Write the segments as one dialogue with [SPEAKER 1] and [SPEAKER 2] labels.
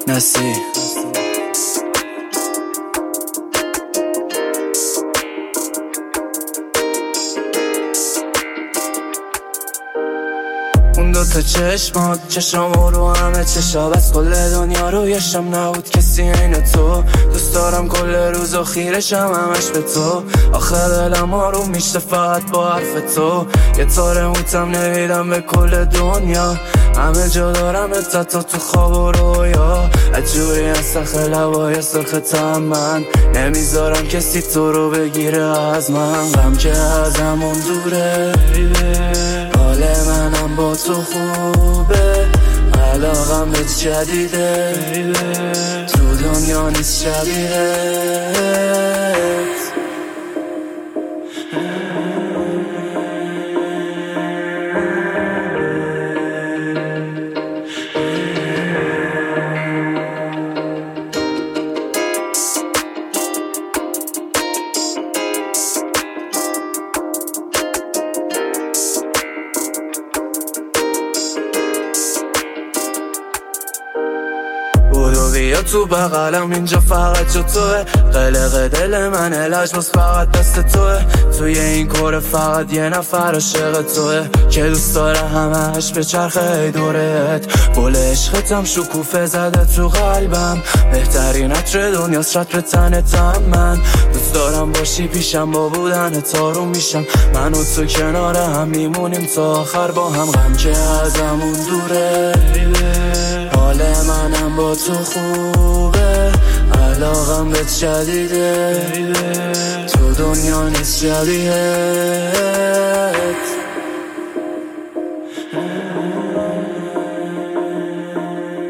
[SPEAKER 1] نسی اون دوتا چشمات چشام رو همه چشا بس کل دنیا رویشم نبود کسی این تو دوست دارم کل روز و خیرشم همش به تو آخه دلم آروم میشه فقط با حرف تو یه تاره موتم نویدم به کل دنیا همه جا دارم تا تو خواب و رویا عجوری هستن خلوای سرختم من نمیذارم کسی تو رو بگیره از من غم که ازمون دوره حال منم با تو خوبه علاقم به جدیده تو دنیا نیست شبیهت بودو بیا تو بغلم اینجا فقط جو توه قلق دل من علاج باز فقط دست توه توی این کور فقط یه نفر عاشق توه که دوست داره همهش به چرخه دورت گل عشقتم شکوفه زده تو قلبم بهترین عطر دنیاست رطر تنتم من دوست دارم باشی پیشم با بودن تارو میشم من و تو کنار هم میمونیم تا آخر با هم غم که ازمون دوره حال منم با تو خوبه علاقم به جدیده تو دنیا نیست شبیهت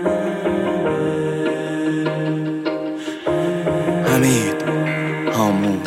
[SPEAKER 1] حمید هامون